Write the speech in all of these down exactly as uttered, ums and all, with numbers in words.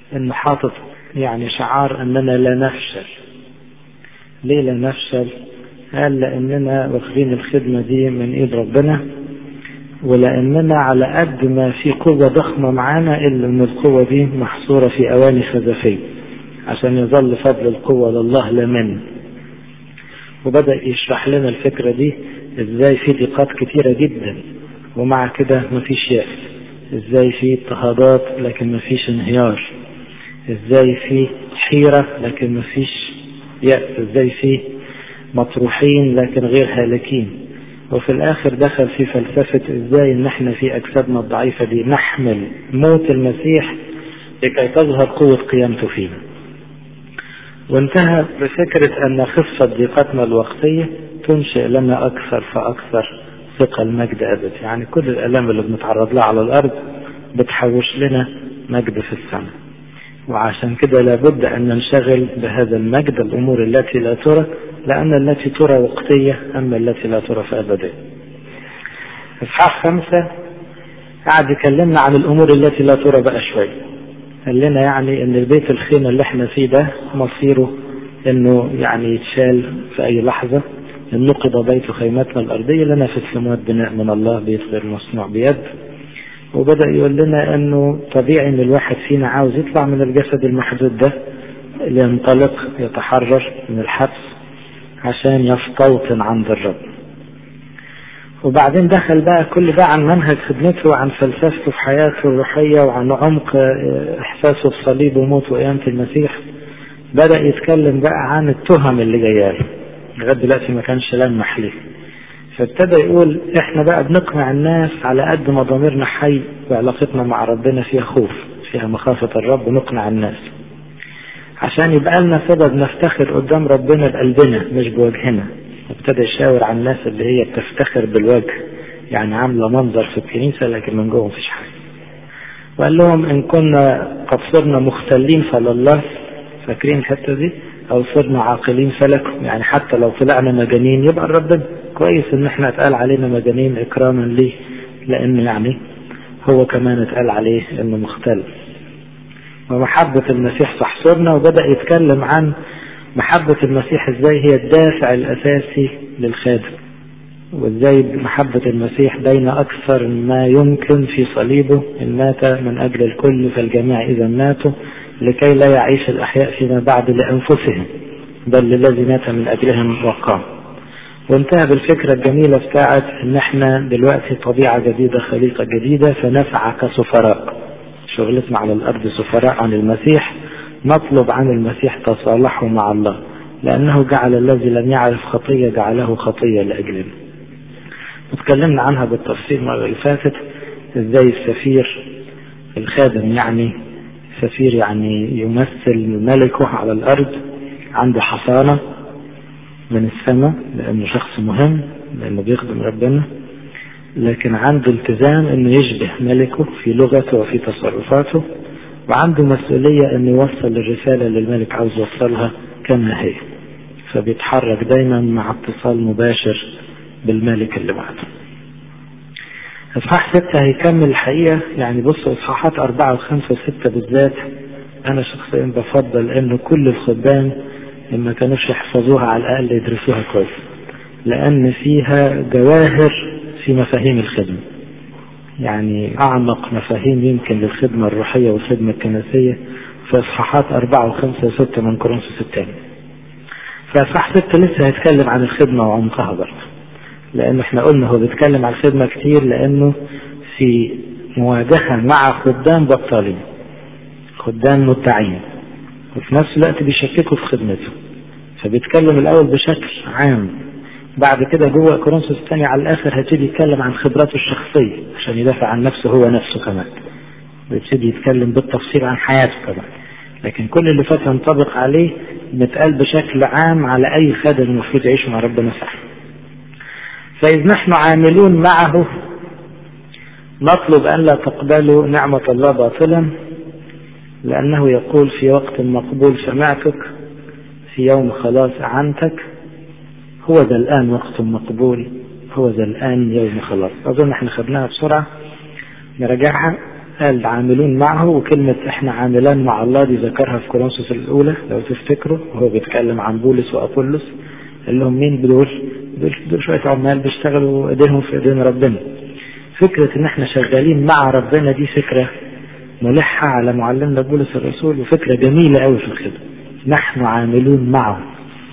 انه حاطط يعني شعار اننا لا نفشل. ليه لا نفشل؟ قال لاننا واخدين الخدمة دي من ايد ربنا، ولاننا على قد ما في قوة ضخمة معانا الا ان القوة دي محصورة في اواني خزفية، عشان يظل فضل القوة لله لا منه. وبدأ يشرح لنا الفكرة دي ازاي في ضيقات كتيرة جدا ومع كده مفيش يأس، ازاي في اضطهادات لكن مفيش انهيار، ازاي في حيرة لكن مفيش يأس، ازاي في مطروحين لكن غير هالكين. وفي الاخر دخل في فلسفة ازاي ان احنا في اجسادنا الضعيفة دي نحمل موت المسيح لكي تظهر قوة قيامته فينا. وانتهى بفكرة ان خفة ضيقتنا الوقتية تنشئ لنا اكثر فاكثر ثقة المجد ابد. يعني كل الالام اللي بنتعرض لها على الارض بتحوش لنا مجد في السماء، وعشان كده لابد ان ننشغل بهذا المجد، الامور التي لا ترى، لان التي ترى وقتية اما التي لا ترى فابدية. اصحاح خمسة قاعد يكلمنا عن الامور التي لا ترى بقى شوية. قال لنا يعني ان البيت الخيمة اللي احنا فيه ده مصيره انه يعني يتشال في اي لحظة. نقض بيت خيمتنا الارضية لنا في السماوات بناء من الله، بيت غير مصنوع بيد. وبدأ يقول لنا انه طبيعي ان الواحد فينا عاوز يطلع من الجسد المحدود ده، ينطلق يتحرر من الحبس عشان يستوطن عند الرب. وبعدين دخل بقى كل ده عن منهج خدمته وعن فلسفته في حياته الروحية وعن عمق احساسه بصليب وموت وقيامة المسيح. بدأ يتكلم بقى عن التهم اللي جايه له، لغايه دلوقتي ما كانش لمح ليه. فابتدى يقول احنا بقى بنقنع الناس على قد ما ضميرنا حي وعلاقتنا مع ربنا فيها خوف، فيها مخافة الرب، ونقنع الناس عشان يبقى لنا سبب نفتخر قدام ربنا بقلبنا مش بوجهنا. ابتدى يشاور على الناس اللي هي بتفتخر بالوجه، يعني عاملة منظر في الكنيسة لكن من جوه مفيش حاجة. وقال لهم ان كنا قد صرنا مختلين فلله، فاكرين الحتة دي؟ او صرنا عاقلين فلكم، يعني حتى لو طلعنا مجانين يبقى الرب كويس ان احنا اتقال علينا مجانين اكراما ليه، لان يعني هو كمان اتقال عليه انه مختل. ومحبة المسيح تحصرنا. وبدأ يتكلم عن محبة المسيح ازاي هي الدافع الاساسي للخادم، وازاي محبة المسيح بين اكثر ما يمكن في صليبه، ان مات من اجل الكل فالجميع اذا ماتوا، لكي لا يعيش الاحياء فيما بعد لانفسهم بل للذي مات من اجلهم وقام. وانتهى بالفكرة الجميلة بتاعت ان احنا دلوقتي طبيعة جديدة خليقة جديدة، فنسعى كسفراء، شغلتنا على الارض سفراء عن المسيح، نطلب عن المسيح تصالحه مع الله، لانه جعل الذي لم يعرف خطية جعله خطية لاجلنا. وتكلمنا عنها بالتفصيل المرة اللي فاتت، ازاي السفير الخادم يعني سفير يعني يمثل ملكه على الارض، عنده حصانة من السماء لانه شخص مهم، لانه بيخدم ربنا، لكن عنده التزام انه يشبه ملكه في لغته وفي تصرفاته، وعنده مسؤولية انه يوصل الرسالة اللي الملك عاوز يوصلها كما هي، فبيتحرك دايما مع اتصال مباشر بالملك اللي بعده. اصحاح ستة هيكمل الحقيقة، يعني بصوا اصحاحات اربعة وخمسة وستة بالذات انا شخصيا بفضل انه كل الخدام لما كانوش يحفظوها على الاقل يدرسوها كويس، لان فيها جواهر في مفاهيم الخدمة، يعني اعمق مفاهيم يمكن للخدمة الروحية والخدمة الكنسية في اصحاحات اربعة وخمسة وستة من كورنثوس الثاني. فاصحاح ستة لسه هيتكلم عن الخدمة وعمقها برضه، لان احنا قلنا هو بيتكلم عن الخدمة كتير لانه في مواجهة مع خدام بطالين، خدام مدعين، وفي نفس الوقت بيشككوا في خدمته، فبيتكلم الاول بشكل عام، بعد كده جوه كورنثوس الثاني على الاخر هيبتدي يتكلم عن خبراته الشخصية عشان يدافع عن نفسه هو نفسه كمان، ويبتدي يتكلم بالتفصيل عن حياته كمان، لكن كل اللي فات ينطبق عليه متقال بشكل عام على اي خادم المفروض يعيش مع ربنا صح. فإذ نحن عاملون معه نطلب أن لا تقبلوا نعمة الله باطلا، لأنه يقول في وقت مقبول سمعتك، في يوم خلاص أعنتك، هو ذا الآن وقت مقبول، هو ذا الآن يوم خلاص. أظن احنا خدناها بسرعة نرجعها. قال عاملون معه، وكلمة احنا عاملان مع الله دي ذكرها في كورنثوس الأولى لو تفتكروا، وهو بيتكلم عن بولس وأبولس. قال لهم مين دول؟ دول, دول شوية عمال بيشتغلوا ايديهم في ايدين ربنا. فكرة ان احنا شغالين مع ربنا دي فكرة ملحة على معلمنا بولس الرسول، وفكرة جميلة قوي في الخدمة. نحن عاملون معه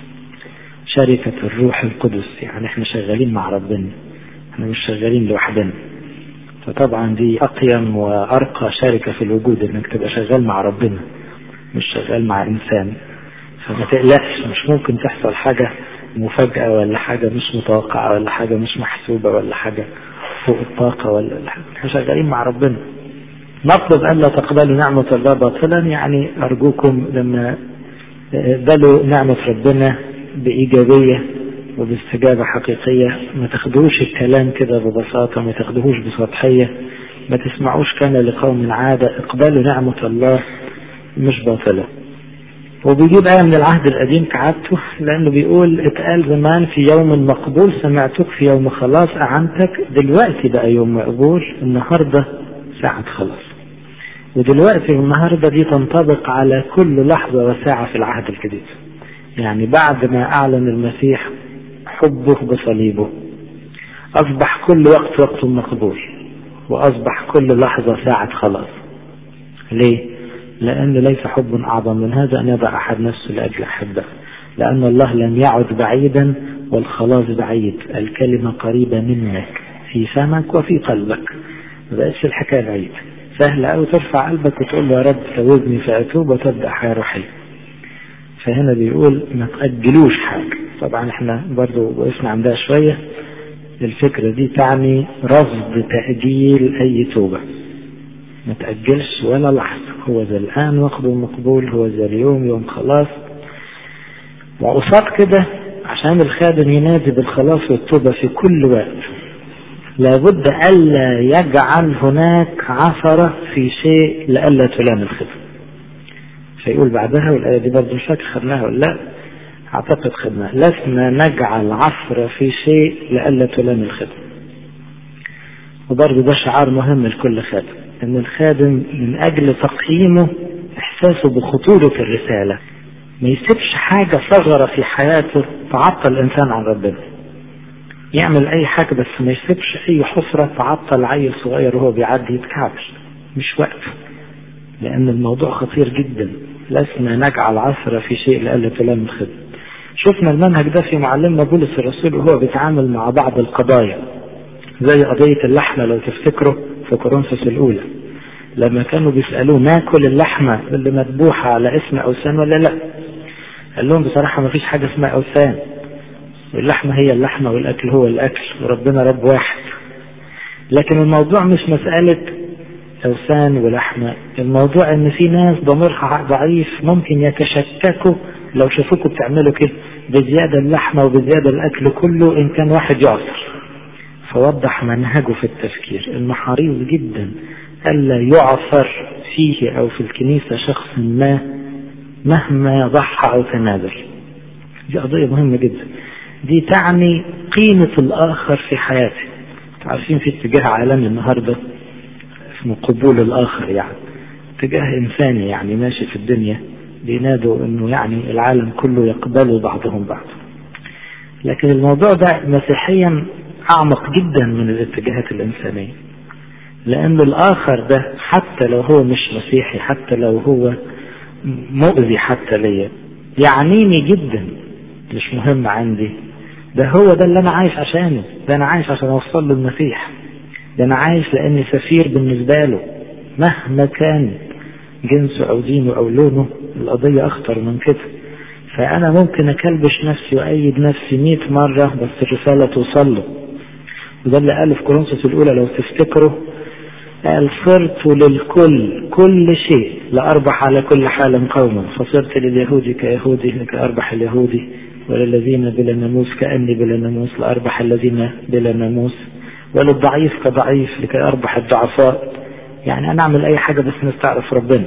شركة الروح القدس، يعني احنا شغالين مع ربنا، احنا مش شغالين لوحدنا. فطبعا دي أقيم وأرقى شركة في الوجود، انك تبقى شغال مع ربنا مش شغال مع إنسان. فما تقلقش، مش ممكن تحصل حاجة مفاجأة ولا حاجة مش متوقعة ولا حاجة مش محسوبة ولا حاجة فوق الطاقة، ولا احنا شغالين مع ربنا. نطلب أن لا تقبلوا نعمة الله باطلا، يعني أرجوكم لما اقبلوا نعمة ربنا بإيجابية وباستجابة حقيقية، ما تاخدوش الكلام كده ببساطة، ما تاخدوهوش بسطحية، ما تسمعوش كان لقوم عادة. اقبلوا نعمة الله مش باطلة. وبيجيب آية من العهد القديم كعادته، لأنه بيقول اتقال زمان في يوم مقبول سمعتك، في يوم خلاص أعنتك. دلوقتي بقى يوم مقبول، النهاردة ساعة خلاص. ودلوقتي النهاردة دي تنطبق على كل لحظة وساعة في العهد الجديد. يعني بعد ما أعلن المسيح حبه بصليبه، أصبح كل وقت وقت مقبول، وأصبح كل لحظة ساعة خلاص. ليه؟ لأن ليس حب أعظم من هذا أن يضع أحد نفسه لأجل أحبه. لأن الله لم يعد بعيدا والخلاص بعيد، الكلمة قريبة منك في فمك وفي قلبك. ما بقتش الحكاية بعيد، سهلة أو ترفع قلبك وتقول يا رب توبني فأتوب وتبدأ حياة روحية. فهنا بيقول ما تأجلوش حاجة. طبعا احنا برضو وقفنا عندها شوية. الفكرة دي تعني رفض تأجيل أي توبة، ما تأجلش ولا لحظة. هو ذا الآن وقته مقبول، هو ذا اليوم يوم خلاص. وقصاد كده عشان الخادم ينادي بالخلاص والتوبة في كل وقت، لابد ألا يجعل هناك عثرة في شيء لألا تلام الخدمة. فيقول بعدها، والآية دي برضه مش فاكر خدناها ولا لا، أعتقد خدناها، لسنا نجعل عثرة في شيء لألا تلام الخدمة. وبرضه ده شعار مهم لكل خادم، ان الخادم من اجل تقييمه احساسه بخطورة الرسالة ما يسيبش حاجة صغرة في حياته تعطل الانسان عن ربنا. يعمل اي حاجة بس ما يسيبش اي حفرة تعطل عيل صغير وهو بيعدي يتكعبش، مش وقت، لان الموضوع خطير جدا. لسنا نجعل عثرة في شيء لألا تلام الخدمة. شفنا المنهج ده في معلمنا بولس الرسول وهو بيتعامل مع بعض القضايا، زي قضية اللحمة لو تفتكروا في كورنثوس الأولى، لما كانوا بيسألوه ناكل اللحمة اللي مذبوحة على اسم أوثان ولا لا؟ قال لهم بصراحة ما فيش حاجة اسمها أوثان، اللحمة هي اللحمة والأكل هو الأكل، وربنا رب واحد. لكن الموضوع مش مسألة أوثان ولحمة، الموضوع ان في ناس ضميرها ضعيف ممكن يتشككوا لو شافوكوا بتعملوا كده بزيادة اللحمة وبزيادة الأكل كله إن كان واحد يعصر. فوضح منهجه في التفكير انه حريص جدا الا يعثر فيه او في الكنيسة شخص ما مهما ضحى او تنازل. دي قضية مهمة جدا، دي تعني قيمة الاخر في حياته. عارفين في اتجاه عالمي النهاردة اسمه قبول الاخر، يعني اتجاه انساني يعني ماشي في الدنيا بينادوا انه يعني العالم كله يقبلوا بعضهم بعض. لكن الموضوع ده مسيحيا أعمق جدا من الاتجاهات الإنسانية، لأن الآخر ده حتى لو هو مش مسيحي، حتى لو هو مؤذي حتى ليا، يعنيني جدا، مش مهم عندي. ده هو ده اللي أنا عايش عشانه، ده أنا عايش عشان أوصل له المسيح، ده أنا عايش لأني سفير بالنسبة له مهما كان جنسه أو دينه أو لونه. القضية أخطر من كده. فأنا ممكن أكلبش نفسي وأيد نفسي مئة مرة بس الرسالة توصل له. وده اللي قاله في كورنثوس الأولى لو تفتكروا، قال صرت للكل كل شيء لأربح على كل حال قوما، فصرت لليهودي كيهودي لكي أربح اليهودي، وللذين بلا ناموس كأني بلا ناموس لأربح الذين بلا ناموس، وللضعيف كضعيف لكي أربح الضعفاء. يعني أنا أعمل أي حاجة بس نستعرف ربنا.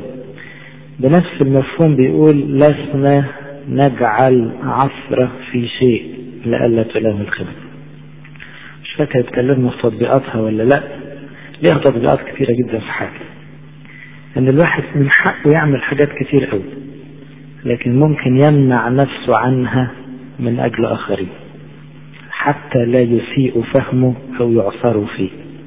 بنفس المفهوم بيقول لسنا نجعل عثرة في شيء لألا تلام الخدمة. مش فاكر اتكلمنا في تطبيقاتها ولا لا، ليها تطبيقات كثيرة جدا في حاجة. ان الواحد من حقه يعمل حاجات كتير قوي، لكن ممكن يمنع نفسه عنها من اجل اخرين حتى لا يسيء فهمه او يعثروا فيه.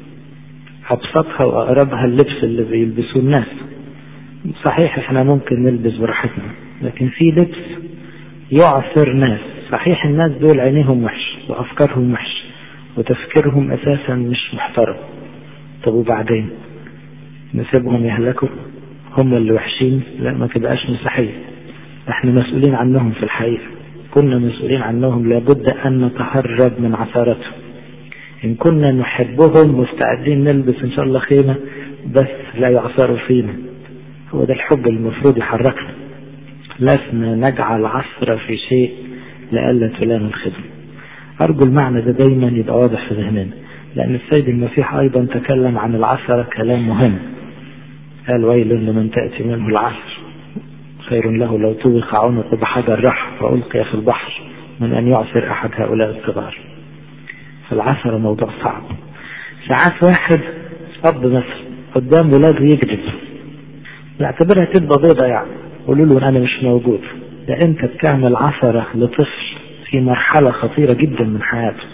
ابسطها واقربها اللبس اللي بيلبسوه الناس. صحيح احنا ممكن نلبس براحتنا، لكن في لبس يعثر ناس. صحيح الناس دول عينيهم وحش وافكارهم وحش وتفكيرهم اساسا مش محترم، طب وبعدين نسيبهم يهلكوا؟ هم اللي وحشين؟ لا، ما تبقاش مسيحية. احنا مسؤولين عنهم في الحقيقة، كنا مسؤولين عنهم، لابد ان نتهرب من عثراتهم. ان كنا نحبهم مستعدين نلبس ان شاء الله خيمة بس لا يعثروا فينا. هو ده الحب المفروض يحركنا. لسنا نجعل عثرة في شيء لألا تلام الخدمة. أرجو المعنى ده دايما يبقى واضح في ذهننا، لأن السيد المسيح أيضا تكلم عن العثرة كلام مهم. قال ويل لمن تأتي منه العثر، خير له لو توبخ عنق بحجر رحم وألقي في البحر من أن يعثر أحد هؤلاء الصغار. فالعثرة موضوع صعب. ساعات واحد أب مثلا قدام ولاده يكذب، يعتبرها كذبة بيضة، يعني قولوا له أنا مش موجود. ده أنت بتعمل عثرة لطفل في مرحلة خطيرة جدا من حياته.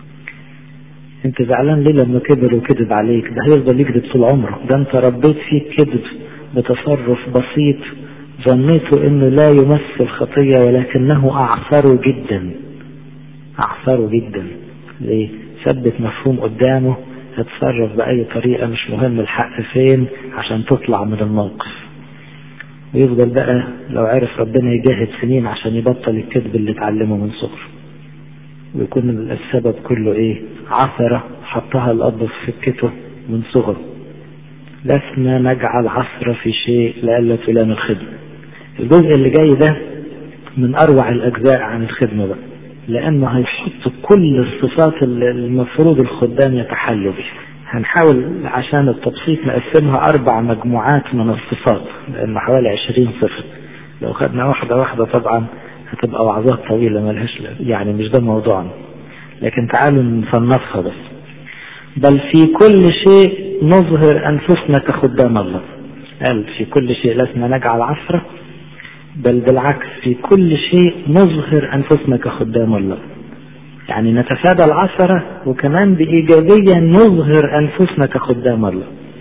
أنت زعلان ليه لما كبر وكذب عليك؟ ده هيفضل يكذب طول عمره. ده أنت ربيت فيه كذب بتصرف بسيط ظنيته إنه لا يمثل خطية، ولكنه أعثره جدا، أعثره جدا. ليه؟ ثبت مفهوم قدامه، هتصرف بأي طريقة، مش مهم الحق فين عشان تطلع من الموقف. ويفضل بقى لو عرف ربنا يجاهد سنين عشان يبطل الكذب اللي اتعلمه من صغره. ويكون السبب كله ايه؟ عثرة حطها الأب في سكته من صغره. لسنا نجعل عثرة في شيء لألا تلام الخدمة. الجزء اللي جاي ده من أروع الأجزاء عن الخدمة بقى، لأنه هيحط كل الصفات اللي المفروض الخدام يتحلوا بها. هنحاول عشان التبسيط نقسمها أربع مجموعات من الصفات، لأن حوالي عشرين صفة. لو خدنا واحدة واحدة طبعا هتبقى وعظات طويلة ملهاش، يعني مش ده موضوعنا، لكن تعالوا نصنفها بس. بل في كل شيء نظهر أنفسنا كخدام الله. قال في كل شيء لسنا نجعل عثرة، بل بالعكس في كل شيء نظهر أنفسنا كخدام الله. يعني نتفادى العثرة، وكمان بإيجابية نظهر أنفسنا كخدام الله.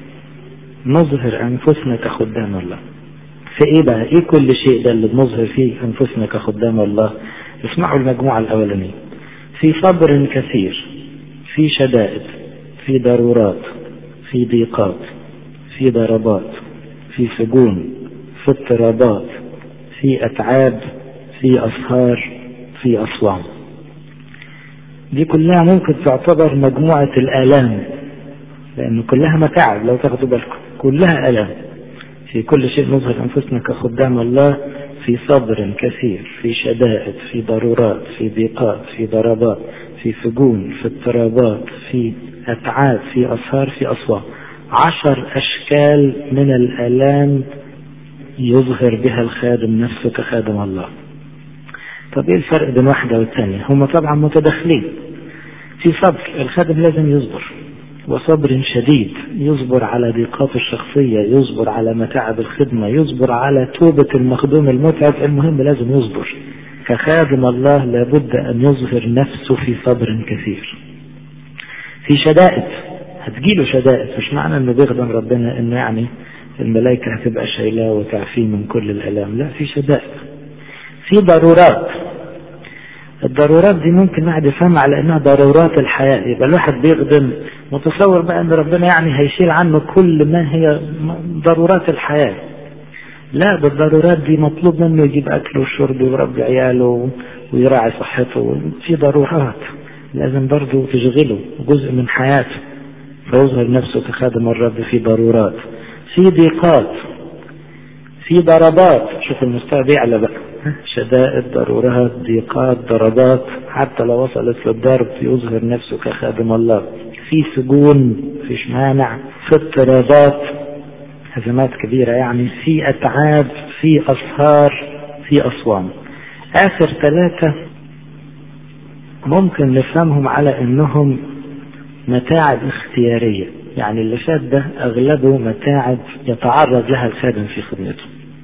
نظهر أنفسنا كخدام الله في إيه بقى؟ إيه كل شيء ده اللي بنظهر فيه أنفسنا كخدام الله؟ اسمعوا المجموعة الأولانية. في صبر كثير، في شدائد، في ضرورات، في ضيقات، في ضربات، في سجون، في اضطرابات، في أتعاب، في أسهار، في أصوام. دي كلها ممكن تعتبر مجموعة الآلام، لأن كلها متاعب لو تاخدوا بالكم، كلها آلام. في كل شيء نظهر أنفسنا كخدام الله، في صبر كثير، في شدائد، في ضرورات، في ضيقات، في ضربات، في سجون، في اضطرابات، في أتعاب، في أسهار، في أصوام. عشر أشكال من الآلام يظهر بها الخادم نفسه كخادم الله. طب ايه الفرق بين واحدة والثانية؟ هما طبعا متداخلين. في صبر، الخادم لازم يصبر، وصبر شديد، يصبر على ضيقاته الشخصية، يصبر على متاعب الخدمة، يصبر على توبة المخدوم المتعب. المهم لازم يصبر. كخادم الله لابد أن يظهر نفسه في صبر كثير. في شدائد، هتجيله شدائد، مش معنى انه بيخدم ربنا انه يعني الملائكة هتبقى شايلاه وتعفيه من كل الألام، لا، في شدائد. في ضرورات. الضرورات دي ممكن واحد يفهم على انها ضرورات الحياة، يبقى الواحد بيخدم متصور بقى ان ربنا يعني هيشيل عنه كل ما هي ضرورات الحياة. لا، بالضرورات دي مطلوب منه يجيب اكله وشربه ويربي عياله ويراعي صحته. في ضرورات لازم برضه تشغله جزء من حياته، فيظهر نفسه كخادم الرب في ضرورات. في ضيقات، في ضربات. شوف المستوى بيعلى بقى، شدائد، ضرورات، ضيقات، ضربات، حتى لو وصلت للضرب يظهر نفسه كخادم الله. في سجون، فيش مانع. في اضطرابات، أزمات كبيرة يعني. في أتعاب، في أسهار، في أصوام. آخر ثلاثة ممكن نفهمهم على أنهم متاعب اختيارية، يعني اللي فات ده أغلبه متاعب يتعرض لها الخادم في خدمته،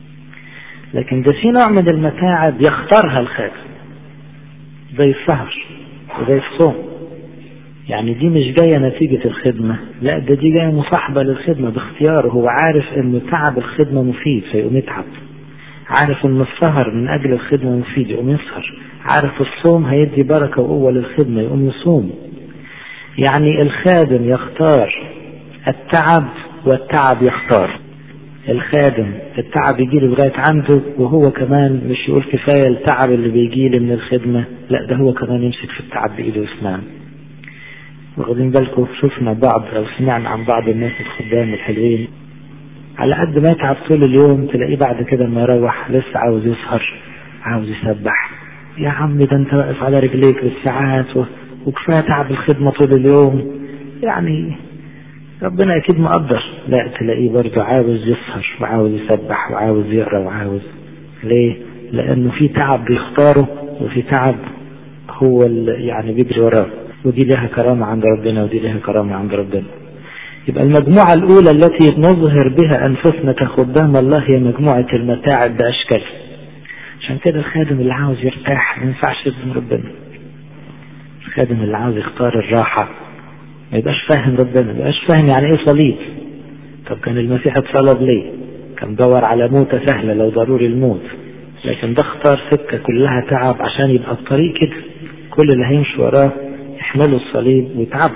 لكن ده في نوع من المتاعب يختارها الخادم زي السهر وزي الصوم. يعني دي مش جاية نتيجة الخدمة، لا ده دي جاية مصاحبة للخدمة باختياره. هو عارف ان تعب الخدمة مفيد فيقوم يتعب، عارف ان السهر من اجل الخدمة مفيد يقوم يسهر، عارف الصوم هيدي بركة وقوة للخدمة يقوم يصوم. يعني الخادم يختار التعب والتعب يختار. الخادم التعب يجيله لغاية عنده، وهو كمان مش يقول كفاية التعب اللي بيجيلي من الخدمة، لا ده هو كمان يمسك في التعب بإيده ويسمعه. واخدين بالكم؟ شفنا بعض أو سمعنا عن بعض الناس الخدام الحلوين على قد ما يتعب طول اليوم تلاقيه بعد كده ما يروح لسه عاوز يسهر، عاوز يسبح. يا عم ده انت واقف على رجليك بالساعات وكفاية تعب الخدمة طول اليوم، يعني ربنا اكيد مقدر. لا تلاقيه برضه عاوز يسهر وعاوز يسبح وعاوز يقرأ وعاوز. ليه؟ لانه في تعب بيختاره وفي تعب هو يعني بيجري وراه، ودي لها كرامة عند ربنا ودي لها كرامة عند ربنا. يبقى المجموعة الأولى التي نظهر بها أنفسنا كخدام الله هي مجموعة المتاعب بأشكال. عشان كده الخادم اللي عاوز يرتاح ما ينفعش يخدم ربنا. الخادم اللي عاوز يختار الراحة ما يبقاش فاهم ربنا، ما يبقاش فاهم يعني ايه صليب. طب كان المسيح اتصلب ليه؟ كان دور على موتة سهلة لو ضروري الموت، لكن ده اختار سكة كلها تعب عشان يبقى الطريق كده كل اللي هيمشي وراه يحملوا الصليب ويتعبوا.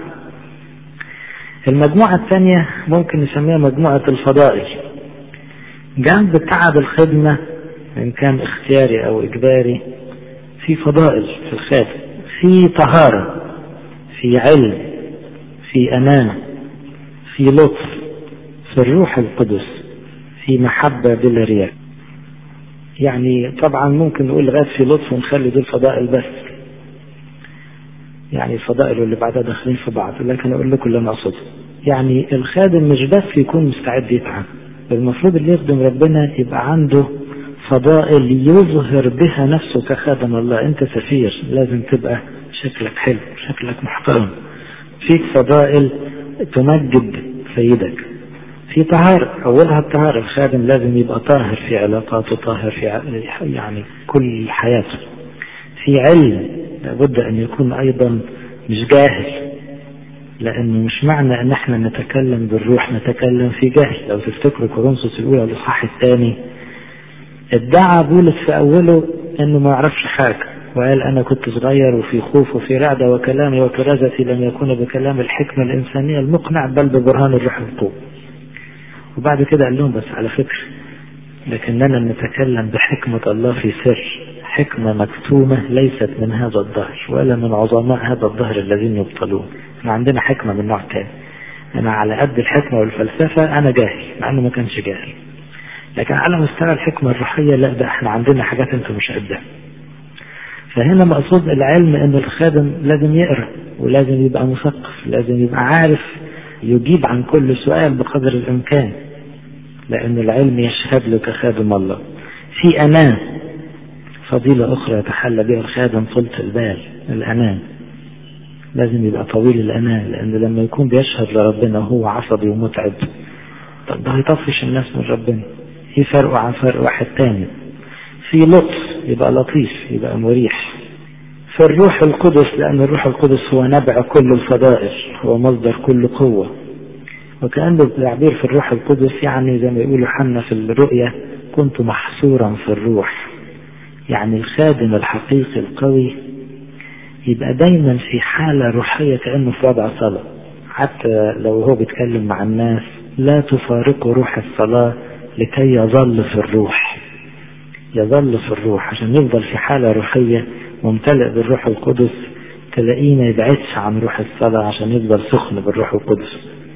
المجموعة الثانية ممكن نسميها مجموعة الفضائل. جنب تعب الخدمة إن كان اختياري أو إجباري في فضائل في الخادم، في طهارة، في علم، في أمانة، في لطف، في الروح القدس، في محبة بلا رياء. يعني طبعا ممكن نقول لغاية في لطف ونخلي دول فضائل بس، يعني الفضائل واللي بعدها داخلين في بعض، لكن أقول لكم اللي أنا أقصده. يعني الخادم مش بس يكون مستعد يتعب، المفروض اللي يخدم ربنا يبقى عنده فضائل يظهر بها نفسه كخادم الله. أنت سفير لازم تبقى شكلك حلو، شكلك محترم، فيك فضائل تمجد سيدك. في طهارة، أولها الطهارة، الخادم لازم يبقى طاهر في علاقاته، طاهر في يعني كل حياته. في علم، لابد أن يكون أيضا مش جاهل، لأنه مش معنى أن احنا نتكلم بالروح نتكلم في جهل. لو تفتكروا كورنثوس الأولى الإصحاح الثاني ادعى بولس في أوله أنه ما يعرفش حاجة، وقال أنا كنت صغير وفي خوف وفي رعدة وكلامي وكرازتي لم يكون بكلام الحكمة الإنسانية المقنع بل ببرهان الروح القوة. وبعد كده قال لهم بس على فكرة لكننا نتكلم بحكمة الله في سر، حكمة مكتومة ليست من هذا الدهر ولا من عظماء هذا الدهر الذين يبطلون. احنا عندنا حكمة من نوع تاني. انا على قد الحكمة والفلسفة انا جاهل، مع انه ما كانش جاهل، لكن على مستوى الحكمة الروحية لا، ده احنا عندنا حاجات انتم مش قدها. فهنا مقصود العلم ان الخادم لازم يقرأ ولازم يبقى مثقف، لازم يبقى عارف يجيب عن كل سؤال بقدر الامكان، لان العلم يشهد له كخادم الله. في امان، فضيلة اخرى يتحلى بها الخادم طولة البال، الامان. لازم يبقى طويل الامان، لان لما يكون بيشهد لربنا وهو عصبي ومتعب طب ده هيطفش الناس من ربنا، يفرقوا عن فرق واحد تاني. في لطف، يبقى لطيف، يبقى مريح. في الروح القدس، لأن الروح القدس هو نبع كل الفضائل، هو مصدر كل قوة. وكأن التعبير في الروح القدس يعني زي ما يقولوا حنا في الرؤية كنت محصورا في الروح. يعني الخادم الحقيقي القوي يبقى دايما في حالة روحية كأنه في وضع صلاة، حتى لو هو بيتكلم مع الناس لا تفارقه روح الصلاة لكي يظل في الروح، يظل في الروح عشان يفضل في حالة روحية ممتلئ بالروح القدس. تلاقيه ما يبعدش عن روح الصلاة عشان يفضل سخن بالروح القدس.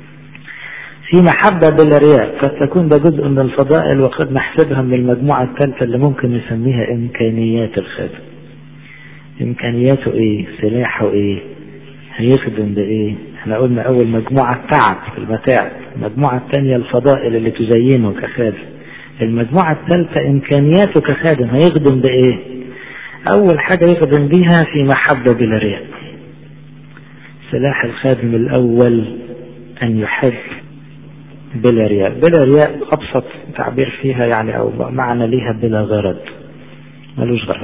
في محبة بلا رياء، قد تكون ده جزء من الفضائل، وقد نحسبها من المجموعة الثالثة اللي ممكن نسميها إمكانيات الخادم. إمكانياته إيه؟ سلاحه إيه؟ هيخدم بإيه؟ احنا قلنا أول مجموعة تعب في المتاعب، المجموعة الثانية الفضائل اللي تزينه كخادم، المجموعة الثالثة إمكانياته كخادم هيخدم بإيه؟ أول حاجة يخدم بيها في محبة بلا رياء. سلاح الخادم الأول أن يحب بلا رياء. بلا رياء أبسط تعبير فيها يعني أو معنى ليها بلا غرض، ملوش غرض،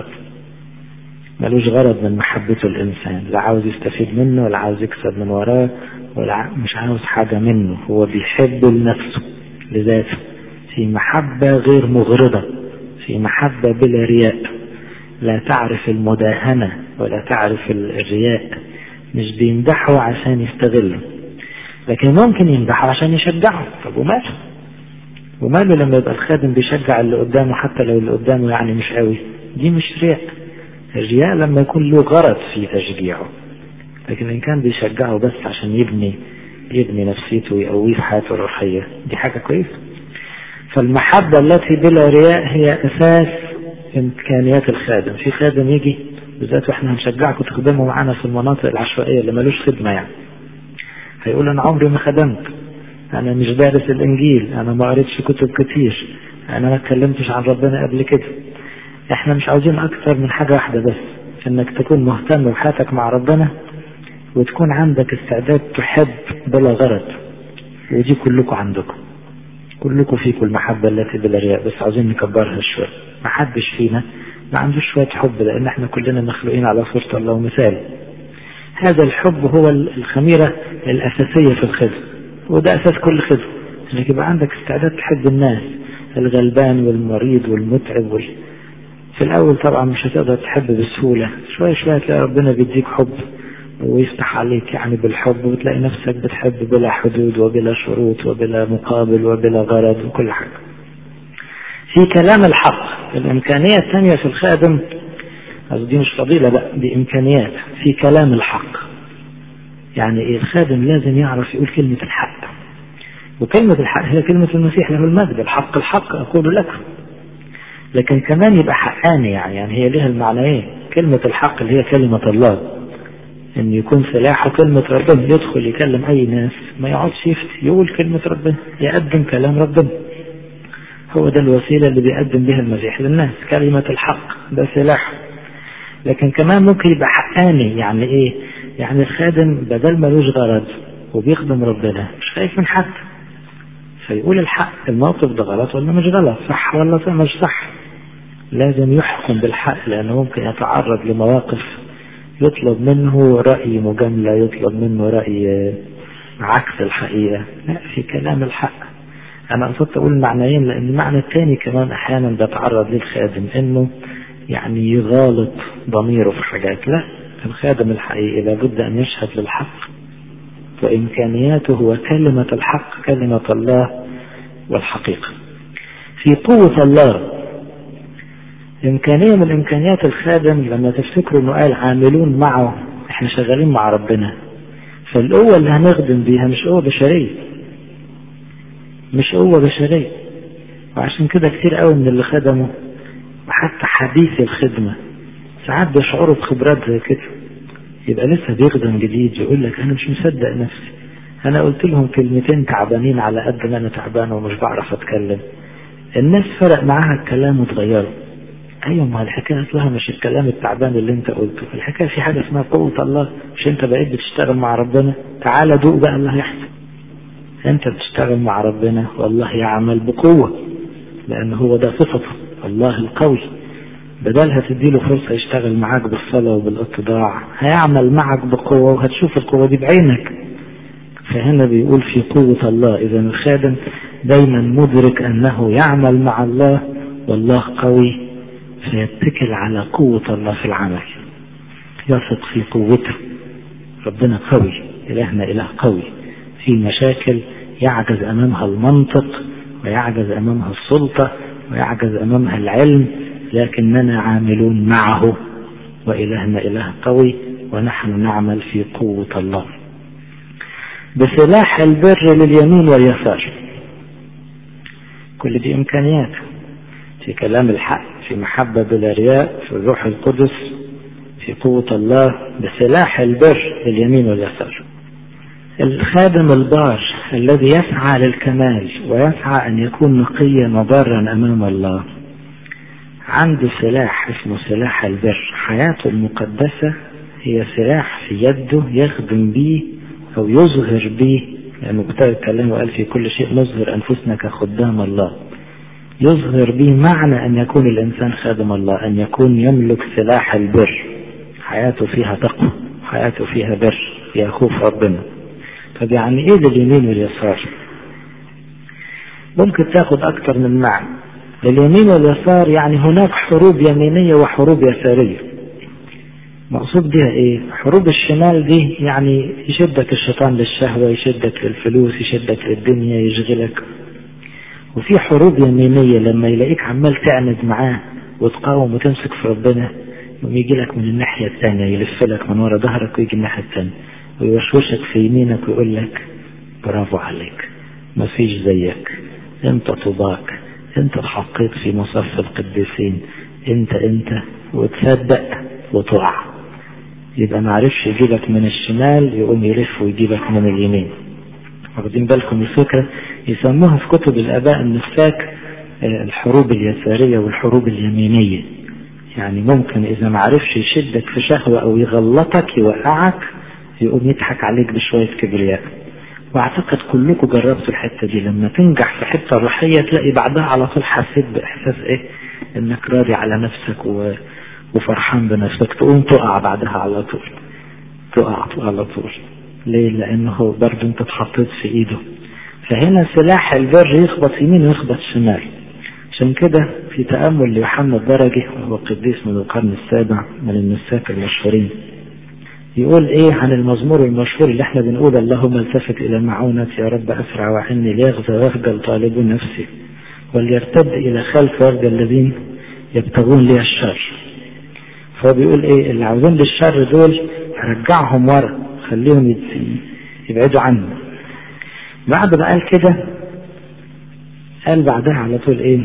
ملوش غرض من محبته الإنسان، لا عاوز يستفيد منه ولا عاوز يكسب من وراه ولا مش عاوز حاجة منه، هو بيحب لنفسه لذاته، في محبة غير مغرضة، في محبة بلا رياء، لا تعرف المداهنة ولا تعرف الرياء، مش بيمدحه عشان يستغله، لكن ممكن يمدحه عشان يشجعه. طب وماله وماله لما يبقى الخادم بيشجع اللي قدامه حتى لو اللي قدامه يعني مش قوي، دي مش رياء. الرياء لما يكون له غرض في تشجيعه، لكن إن كان بيشجعه بس عشان يبني يبني نفسيته ويقويه في حياته الروحية، دي حاجة كويسة. فالمحبة التي بلا رياء هي أساس إمكانيات الخادم. في خادم يجي بالذات وإحنا هنشجعكم تخدموا معانا في المناطق العشوائية اللي ملوش خدمة، يعني هيقول أنا عمري ما خدمت، أنا مش دارس الإنجيل، أنا ما قريتش كتب كتير، أنا ما اتكلمتش عن ربنا قبل كده. إحنا مش عاوزين أكتر من حاجة واحدة بس، إنك تكون مهتم بحياتك مع ربنا وتكون عندك استعداد تحب بلا غرض، ودي كلكم عندكم، كلكم فيكم المحبة التي بلا رياء، بس عاوزين نكبرها شوية. ما حدش فينا ما عندوش شوية حب، لأن احنا كلنا مخلوقين على صورة الله ومثال. هذا الحب هو الخميرة الأساسية في الخدمة، وده أساس كل خدمة، إنك يبقى عندك استعداد تحب الناس، الغلبان والمريض والمتعب وال... في الأول طبعا مش هتقدر تحب بسهولة، شوية شوية تلاقي ربنا بيديك حب ويفتح عليك يعني بالحب، وتلاقي نفسك بتحب بلا حدود وبلا شروط وبلا مقابل وبلا غرض وكل حاجة. في كلام الحق الإمكانية الثانية في الخادم، دي مش فضيلة بقى، دي إمكانيات في كلام الحق. يعني إيه؟ الخادم لازم يعرف يقول كلمة الحق، وكلمة الحق هي كلمة المسيح له المجد، الحق الحق أقول لكم. لكن كمان يبقى حقاني، يعني, يعني هي لها المعنيين. كلمة الحق اللي هي كلمة الله، ان يكون سلاحه كلمة ربنا، يدخل يكلم اي ناس ما يقعدش يفتي، يقول كلمة ربنا، يقدم كلام ربنا. هو ده الوسيلة اللي بيقدم بها المسيح للناس، كلمة الحق ده سلاحه. لكن كمان ممكن يبقى حقاني، يعني ايه؟ يعني الخادم بدل ملوش غرض وبيخدم ربنا مش خايف من حد، فيقول الحق، الموقف ده غلط ولا مش غلط، صح ولا مش صح، لازم يحكم بالحق، لانه ممكن يتعرض لمواقف يطلب منه رأي مجاملة، يطلب منه رأي عكس الحقيقة. لا، في كلام الحق. أنا قصدت أقول معنيين، لأن المعنى الثاني كمان أحيانا بيتعرض للخادم إنه يعني يغالط ضميره في حاجات. لا، الخادم الحقيقي لابد أن يشهد للحق، وإمكانياته هو كلمة الحق، كلمة الله والحقيقة. في قوة الله إمكانية من إمكانيات الخادم، لما تفتكروا إنه قال عاملون معه، إحنا شغالين مع ربنا، فالقوة اللي هنخدم بيها مش قوة بشرية، مش قوة بشرية. وعشان كده كتير قوي من اللي خدموا وحتى حديث الخدمة ساعات بيشعروا بخبرات زي كده، يبقى لسه بيخدم جديد يقول لك أنا مش مصدق نفسي، أنا قلت لهم كلمتين تعبانين على قد ما أنا تعبان ومش بعرف أتكلم، الناس فرق معاها الكلام وتغيروا. ايوه، ما الحكايه اصلها مش الكلام التعبان اللي انت قلته، الحكايه في حاجه اسمها قوه الله. مش انت بقيت بتشتغل مع ربنا؟ تعالى دوق بقى اللي هيحصل. انت بتشتغل مع ربنا والله يعمل بقوه، لان هو ده صفته الله القوي. بدلها تديله فرصه يشتغل معاك بالصلاه وبالاتضاع، هيعمل معك بقوه وهتشوف القوه دي بعينك. فهنا بيقول في قوه الله. اذا الخادم دايما مدرك انه يعمل مع الله والله قوي، فيتكل على قوة الله في العمل، يثق في قوته. ربنا قوي، إلهنا إله قوي. في مشاكل يعجز أمامها المنطق ويعجز أمامها السلطة ويعجز أمامها العلم، لكننا عاملون معه، وإلهنا إله قوي، ونحن نعمل في قوة الله. بسلاح البر لليمين واليسار، كل دي إمكانيات في كلام الحق، في محبة بلا رياء، في الروح القدس، في قوة الله، بسلاح البر لليمين واليسار. الخادم البار الذي يسعى للكمال ويسعى أن يكون نقيا وبارا أمام الله عنده سلاح اسمه سلاح البر. حياته المقدسة هي سلاح في يده يخدم به أو يظهر به لأنه ابتدى يتكلم وقال في كل شيء نظهر أنفسنا كخدام الله. يظهر به معنى أن يكون الإنسان خادم الله، أن يكون يملك سلاح البر، حياته فيها تقوى، حياته فيها بر، فيها خوف ربنا. طب يعني إيه اليمين واليسار؟ ممكن تاخد أكتر من معنى. اليمين واليسار يعني هناك حروب يمينية وحروب يسارية. مقصود بها ايه؟ حروب الشمال دي يعني يشدك الشيطان للشهوة، يشدك للفلوس، يشدك للدنيا، يشغلك. وفي حروب يمينية لما يلاقيك عمال تعند معاه وتقاوم وتمسك في ربنا، يقوم يجي لك من الناحية الثانية، يلف لك من ورا ظهرك ويجي الناحية الثانية ويوشوشك في يمينك ويقول لك برافو عليك، ما فيش زيك، انت طوباك، انت اتحطيت في مصف القديسين، انت انت وتصدق وتقع. يبقى معرفش يجيبك من الشمال، يقوم يلف ويجيبك من اليمين. واخدين بالكم الفكرة؟ يسموها في كتب الآباء النساك الحروب اليسارية والحروب اليمينية. يعني ممكن إذا معرفش يشدك في شهوة أو يغلطك يوقعك، يقوم يضحك عليك بشوية كبرياء. واعتقد كلكم جربتوا الحتة دي، لما تنجح في حتة روحية تلاقي بعدها على طول حسيت بإحساس إيه؟ إنك راضي على نفسك و... وفرحان بنفسك، تقوم تقع بعدها على طول، تقع على طول. ليه؟ لأنه برضه أنت اتحطيت في إيده. فهنا سلاح البر يخبط يمين ويخبط شمال. عشان كده في تأمل ليوحنا الدرجي، وهو قديس من القرن السابع من النساك المشهورين، يقول ايه عن المزمور المشهور اللي احنا بنقول اللهم التفت الى معونة يا رب اسرع وعني ليغزى ويخجل طالبون نفسي وليرتد الى خلف ويرجى الذين يبتغون لي الشر. فهو بيقول ايه؟ اللي عاوزين للشر دول رجعهم ورا، خليهم يبعدوا عنه. بعد ما قال كده قال بعدها على طول ايه؟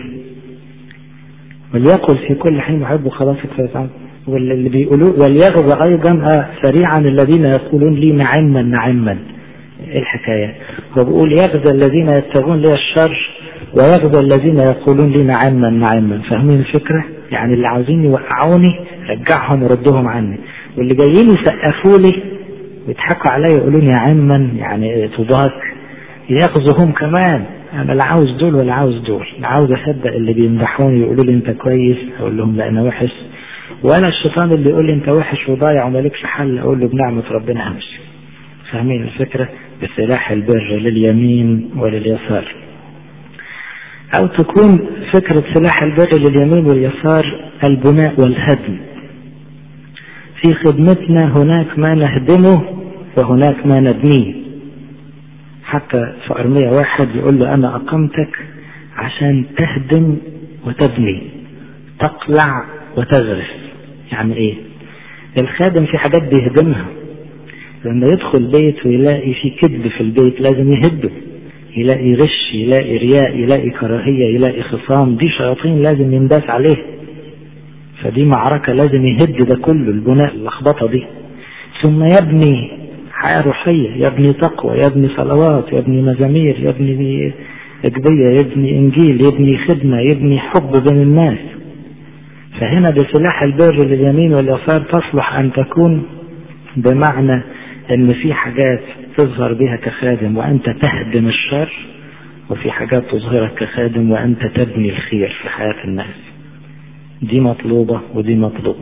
وليقل في كل حين محب خلاصك فيسعد. واللي بيقولوا وليغزى ايضا آه سريعا الذين يقولون لي نعما نعما. ايه الحكايه؟ هو بيقول يغزى الذين يبتغون لي الشر ويغزى الذين يقولون لي نعما نعما. فاهمين الفكره؟ يعني اللي عاوزين يوقعوني رجعهم وردهم عني، واللي جايين يسقفوا لي ويضحكوا عليا يقولون يا عما يعني طوباك، ياخذهم كمان. انا لا عاوز دول ولا عاوز دول، لا عاوز اصدق اللي بيمدحوني يقولوا لي انت كويس اقول لهم لا انا وحش، ولا الشيطان اللي يقول لي انت وحش وضايع ومالكش حل اقول له بنعمه ربنا همشي. فاهمين الفكره؟ بسلاح البر لليمين ولليسار. او تكون فكره سلاح البر لليمين واليسار البناء والهدم. في خدمتنا هناك ما نهدمه وهناك ما نبنيه. حتى في أرمية واحد يقول له أنا أقمتك عشان تهدم وتبني، تقلع وتغرس. يعني إيه؟ الخادم في حاجات بيهدمها. لما يدخل بيت ويلاقي في كذب في البيت لازم يهده، يلاقي غش، يلاقي رياء، يلاقي كراهية، يلاقي خصام، دي شياطين لازم ينداس عليه. فدي معركة لازم يهد ده كله، البناء اللخبطة دي. ثم يبني حياة روحية، يبني تقوى، يبني صلوات، يبني مزامير، يبني أجبية، يبني إنجيل، يبني خدمة، يبني حب بين الناس. فهنا بسلاح البر لليمين واليسار تصلح أن تكون بمعنى أن في حاجات تظهر بها كخادم وأنت تهدم الشر، وفي حاجات تظهرك كخادم وأنت تبني الخير في حياة الناس. دي مطلوبة ودي مطلوبة.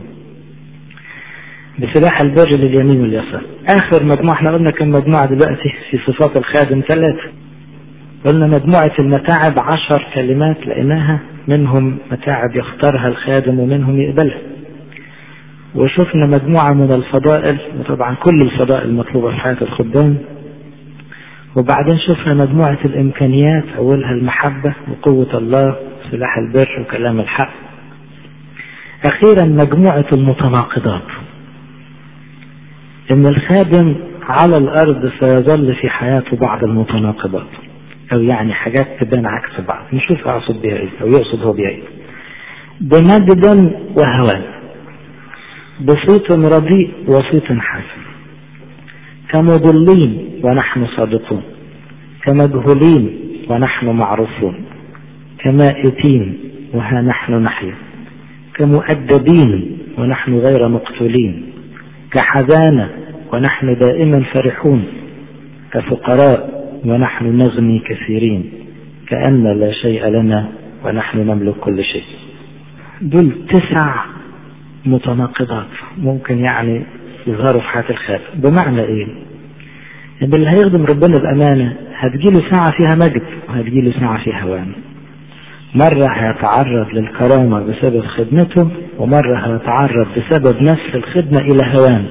بسلاح البر لليمين واليسار. آخر مجموعة احنا قلنا كم مجموعة دلوقتي في صفات الخادم؟ ثلاثة. قلنا مجموعة المتاعب عشر كلمات لقيناها، منهم متاعب يختارها الخادم ومنهم يقبلها. وشفنا مجموعة من الفضائل، وطبعا كل الفضائل مطلوبة في حياة الخدام. وبعدين شفنا مجموعة الإمكانيات، أولها المحبة وقوة الله، سلاح البر وكلام الحق. أخيرا مجموعة المتناقضات، إن الخادم على الأرض سيظل في حياته بعض المتناقضات، أو يعني حاجات تبان عكس بعض. نشوف أقصد بها إيه أو يقصد هو بها إيه. بمجد وهوان، بصوت رديء وصوت حسن، كمضلين ونحن صادقون، كمجهولين ونحن معروفون، كمائتين وها نحن نحيا، كمؤدبين ونحن غير مقتولين، كحزانة ونحن دائما فرحون، كفقراء ونحن نغني كثيرين، كأن لا شيء لنا ونحن نملك كل شيء. دول تسع متناقضات ممكن يعني يظهروا في حياة الخادم. بمعنى ايه؟ ان اللي هيخدم ربنا بأمانة هتجيله ساعة فيها مجد وهتجيله ساعة فيها هوان. مرة هيتعرض للكرامة بسبب خدمته، ومرة هيتعرض بسبب نفس الخدمة إلى هوان.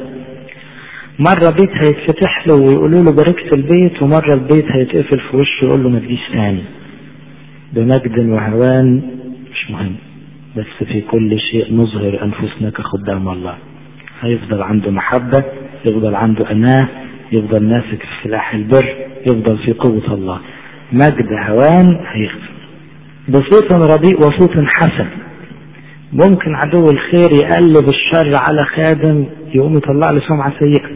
مرة بيت هيتفتح له ويقولوا له باركت البيت، ومرة البيت هيتقفل في وشه ويقول له ما تجيش تاني. بمجد وهوان مش مهم، بس في كل شيء نظهر أنفسنا كخدام الله. هيفضل عنده محبة، يفضل عنده أناه، يفضل ماسك في سلاح البر، يفضل في قوة الله. مجد هوان هيخدم بصوت رديء وصوت حسن. ممكن عدو الخير يقلب الشر على خادم يقوم يطلع له سمعة سيئة،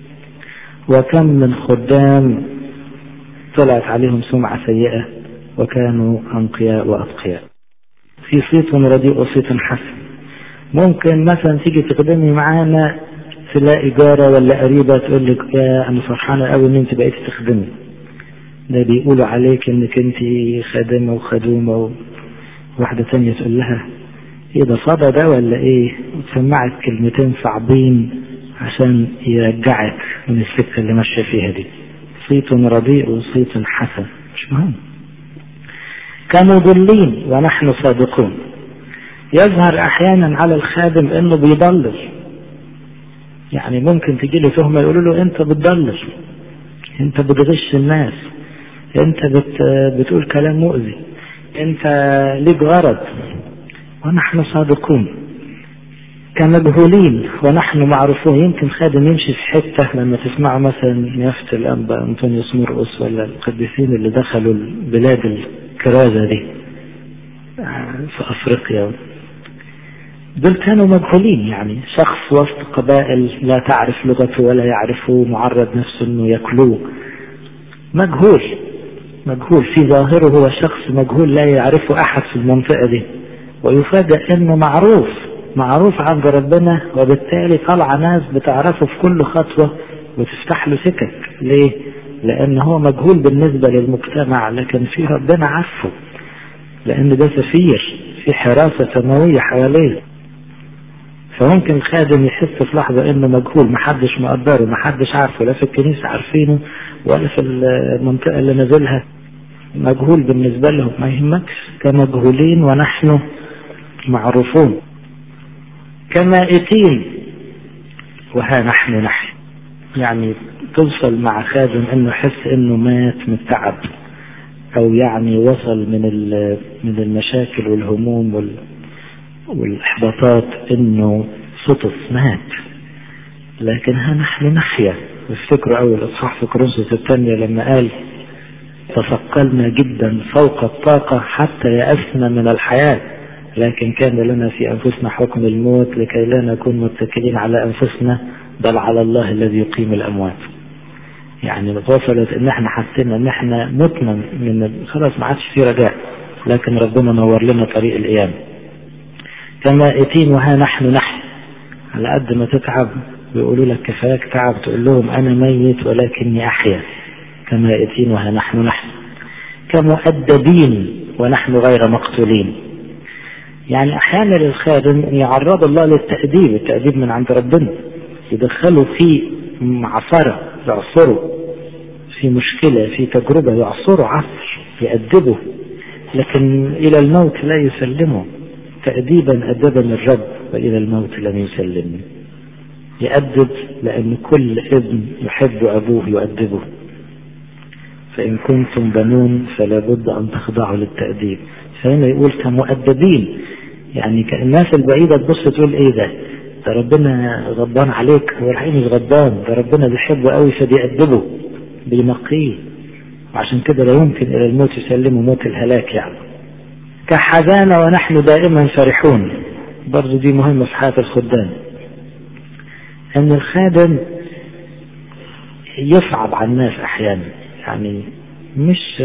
وكم من خدام طلعت عليهم سمعة سيئة وكانوا أنقياء وأتقياء. في صوت رديء وصوت حسن. ممكن مثلا تيجي تخدمي معانا تلاقي جارة ولا قريبة تقول لك يا أنا فرحانة قوي إن أنت بقيت تخدمي، ده بيقولوا عليك إنك أنت خادمة وخدومة. واحدة تانية تقول لها ايه ده صدى ده ولا ايه، وتسمعك كلمتين صعبين عشان يرجعك من السكة اللي ماشية فيها دي. صيت رديء وصيت حسن مش مهم. كانوا ضالين ونحن صادقون. يظهر احيانا على الخادم انه بيضلل، يعني ممكن تجي له تهمة يقولوا له انت بتضلل، انت بتغش الناس، انت بت بتقول كلام مؤذي، انت ليك غرض، ونحن صادقون. كمجهولين ونحن معروفون. يمكن خادم يمشي في حتة لما تسمعوا مثلا يافت الأنبا أنطونيوس مرقس ولا القديسين اللي دخلوا البلاد الكرازة دي في أفريقيا، دول كانوا مجهولين، يعني شخص وسط قبائل لا تعرف لغته ولا يعرفه، معرض نفسه انه يأكلوه. مجهول مجهول في ظاهره، هو شخص مجهول لا يعرفه أحد في المنطقة دي، ويفاجأ انه معروف معروف عند ربنا، وبالتالي طلع ناس بتعرفه في كل خطوة وتفتح له سكك. ليه؟ لان هو مجهول بالنسبة للمجتمع، لكن في ربنا عارفه، لان ده سفير في حراسة سماوية حواليه. فممكن الخادم يحس في لحظة انه مجهول، محدش مقدره، محدش عارفه، لا في الكنيسة عارفينه ولا في المنطقة اللي نزلها، مجهول بالنسبة لهم. ما يهمكش، كمجهولين ونحن معروفون. كمائتين وها نحن نحن. يعني توصل مع خادم انه يحس انه مات من التعب، او يعني وصل من من المشاكل والهموم والاحباطات انه سطس مات، لكن ها نحن نحيا. افتكروا اول اصحاح في كورنثوس الثانية لما قال تثقلنا جدا فوق الطاقة حتى يأسنا من الحياة، لكن كان لنا في أنفسنا حكم الموت لكي لا نكون متكلين على أنفسنا بل على الله الذي يقيم الأموات. يعني وصلت إن احنا حسينا إن احنا متنا من خلاص ما عادش في رجاء، لكن ربنا نور لنا طريق القيامة. كمائتين وها نحن نحن. على قد ما تتعب بيقولوا لك كفاك تعب، تقول لهم أنا ميت ولكني أحيا. كمائتين وها نحن نحن. كمؤدبين ونحن غير مقتولين. يعني احيانا للخادم يعرض الله للتأديب، التأديب من عند ربنا، يدخله في معصرة، يعصره في مشكلة، في تجربة، يعصره عصر، يأدبه، لكن إلى الموت لا يسلمه. تأديبا أدبني الرب وإلى الموت لم يسلمني. يأدب لأن كل ابن يحب أبوه يؤدبه. فإن كنتم بنون فلا بد أن تخضعوا للتأديب. فهنا يقول كمؤدبين، يعني كالناس البعيدة تبص تقول ايه ده ده ربنا غضبان عليك، هو الحقيقة مش غضبان، ده ربنا بيحبه قوي فبيأدبه بينقيه، وعشان كده لا يمكن الى الموت يسلمه موت الهلاك. يعني كحزانة ونحن دائما فرحون. برضو دي مهمة في حياة الخدام، ان الخادم يصعب على الناس احيانا، يعني مش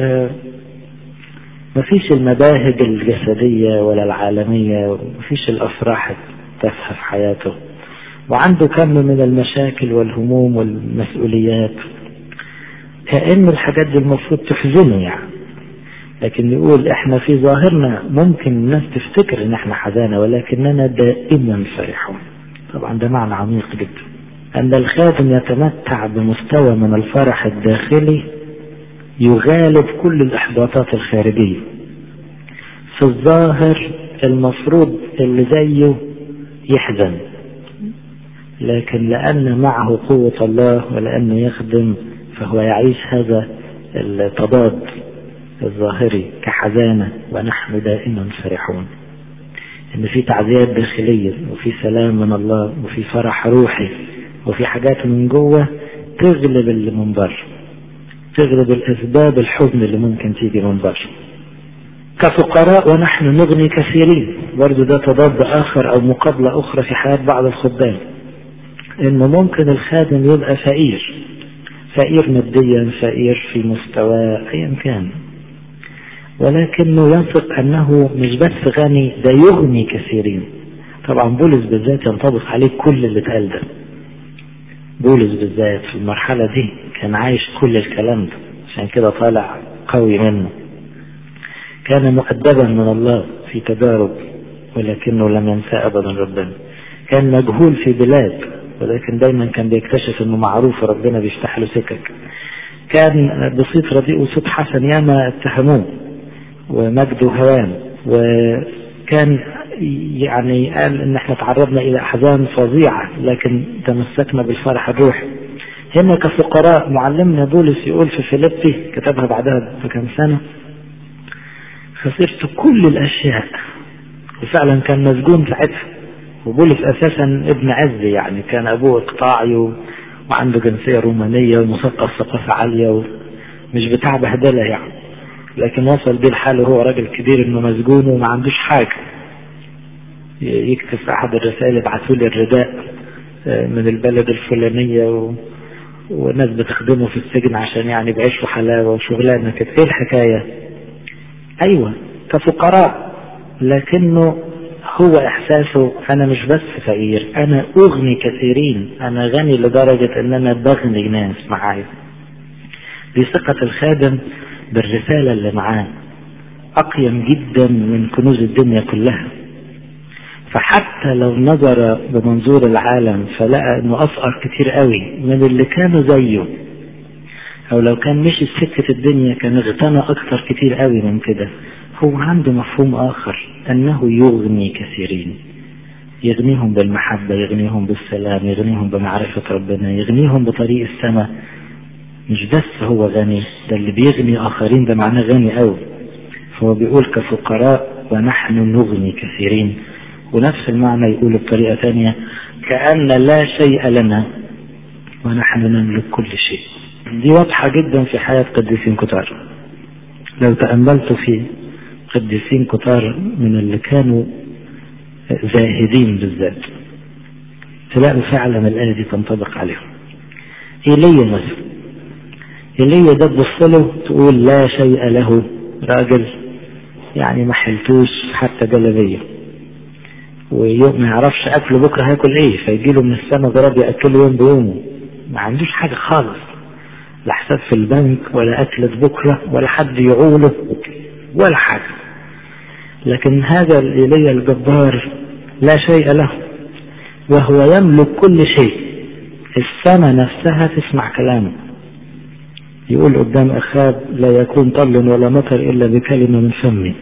مفيش المباهج الجسدية ولا العالمية، مفيش الأفراح التافهة في حياته، وعنده كم من المشاكل والهموم والمسؤوليات، كأن الحاجات دي المفروض تحزنه يعني، لكن يقول احنا في ظاهرنا ممكن الناس تفتكر ان احنا حزانة ولكننا دائما فرحون. طبعا ده معنى عميق جدا، ان الخادم يتمتع بمستوى من الفرح الداخلي يغالب كل الاحباطات الخارجية. في الظاهر المفروض اللي زيه يحزن، لكن لأن معه قوة الله ولأنه يخدم فهو يعيش هذا التضاد الظاهري كحزانة ونحن دائما فرحون. إن في تعزيات داخلية وفي سلام من الله وفي فرح روحي وفي حاجات من جوه تغلب اللي من بره، تغلب الأسباب الحزن اللي ممكن تيجي من بره. كفقراء ونحن نغني كثيرين، برضو ده تضاد آخر أو مقابلة أخرى في حياة بعض الخدام، إنه ممكن الخادم يبقى فقير، فقير ماديا، فقير في مستوى أيا كان، ولكنه يثق أنه مش بس غني، ده يغني كثيرين. طبعا بولس بالذات ينطبق عليه كل اللي اتقال ده. بولس بالذات في المرحلة دي كان عايش كل الكلام ده، عشان كده طالع قوي منه. كان مؤدبا من الله في تجارب ولكنه لم ينسى أبدا ربنا. كان مجهول في بلاد ولكن دايما كان بيكتشف انه معروف وربنا بيفتح له سكك. كان بصيت رديء وصوت حسن ياما اتهموه ومجده هوان، وكان يعني قال ان احنا تعرضنا الى احزان فظيعة لكن تمسكنا بالفرح الروحي. هنا كفقراء معلمنا بولس يقول في فيليبي، كتبها بعدها بكم سنة، خسرت كل الاشياء، وفعلا كان مسجون ساعتها. وبولس اساسا ابن عز، يعني كان ابوه اقطاعي وعنده جنسية رومانية ومثقف ثقافة عالية ومش بتاع بهدلة يعني، لكن وصل بيه الحال وهو راجل كبير انه مسجون وما عندوش حاجة. يكتب في احد الرسائل ابعثوا لي الرداء من البلد الفلانية و... وناس بتخدمه في السجن عشان يعني بعيشوا حلاوة وشغلانة كده. ايه الحكاية؟ ايوه كفقراء، لكنه هو احساسه انا مش بس فقير، انا اغني كثيرين، انا غني لدرجة ان انا بغني ناس معايا. دي ثقة الخادم بالرسالة اللي معاه اقيم جدا من كنوز الدنيا كلها. فحتى لو نظر بمنظور العالم فلقى انه افقر كتير قوي من اللي كانوا زيه، او لو كان مشي سكة الدنيا كان اغتنى اكتر كتير قوي من كده، هو عنده مفهوم آخر أنه يغني كثيرين، يغنيهم بالمحبة، يغنيهم بالسلام، يغنيهم بمعرفة ربنا، يغنيهم بطريق السماء. مش بس هو غني، ده اللي بيغني آخرين ده معناه غني قوي. فهو بيقول كفقراء ونحن نغني كثيرين، ونفس المعنى يقول بطريقة ثانية كأن لا شيء لنا ونحن نملك كل شيء. دي واضحة جدا في حياة قديسين كتار. لو تأملت في قديسين كتار من اللي كانوا زاهدين بالذات تلاقوا فعلا الآية دي تنطبق عليهم. إيليا مثلا، إيليا ده تبصله تقول لا شيء له، راجل يعني ما حلتوش حتى جلبية، ويوم ما يعرفش أكله بكرة هياكل إيه، فيجيله من السنة ضرب يأكله يوم بيومه، ما عندوش حاجة خالص، لا حساب في البنك ولا أكلة بكرة ولا حد يعوله ولا حاجة. لكن هذا الإيليا الجبار لا شيء له وهو يملك كل شيء، السماء نفسها تسمع كلامه. يقول قدام أخاب لا يكون طل ولا مطر إلا بكلمة من فمي.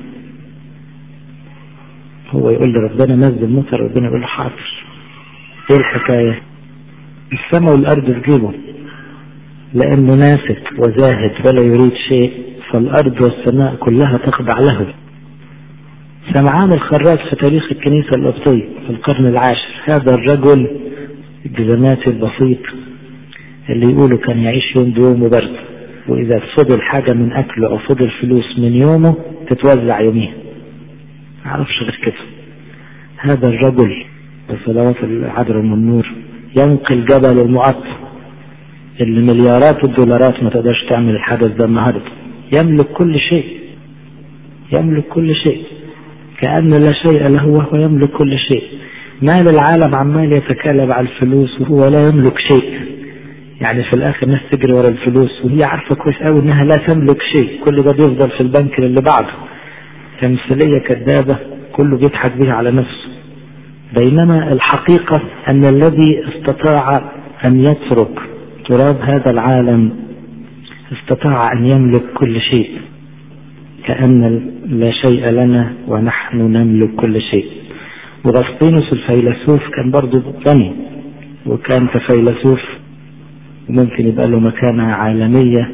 هو يقول لربنا نزل مطر، ربنا يقول له حاضر. ايه الحكاية؟ السماء والأرض في جيبه، لأنه ناسك وزاهد ولا يريد شيء، فالأرض والسماء كلها تخضع له. سمعان الخراج في تاريخ الكنيسة القبطية في القرن العاشر، هذا الرجل الجزماتي البسيط اللي يقولوا كان يعيش يوم بيوم وبرد، وإذا فضل حاجة من أكله أو فضل فلوس من يومه تتوزع يوميها، معرفش غير كده. هذا الرجل بصلوات العذراء من النور ينقل جبل المقطم اللي مليارات الدولارات ما تقدرش تعمل الحدث ده النهارده، يملك كل شيء، يملك كل شيء كأن لا شيء له وهو يملك كل شيء. مال العالم عمال يتكالب على الفلوس وهو لا يملك شيء، يعني في الاخر ناس تجري ورا الفلوس وهي عارفة كويس قوي انها لا تملك شيء، كل ده بيفضل في البنك اللي بعده. تمثيلية كذابة كله بيضحك بيها على نفسه. بينما الحقيقة ان الذي استطاع ان يترك تراب هذا العالم استطاع ان يملك كل شيء، كأن لا شيء لنا ونحن نملك كل شيء. وغسطينوس الفيلسوف كان برضو غني، وكان كفيلسوف ممكن يبقى له مكانة عالمية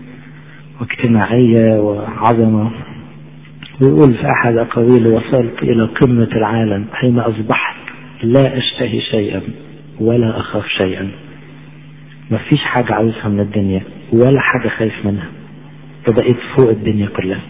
واجتماعية وعظمة. ويقول في أحد أقاويله: وصلت إلى قمة العالم حين أصبحت لا أشتهي شيئا ولا أخاف شيئا. ما فيش حاجة عاوزها من الدنيا ولا حاجة خايف منها، فبقيت فوق الدنيا كلها،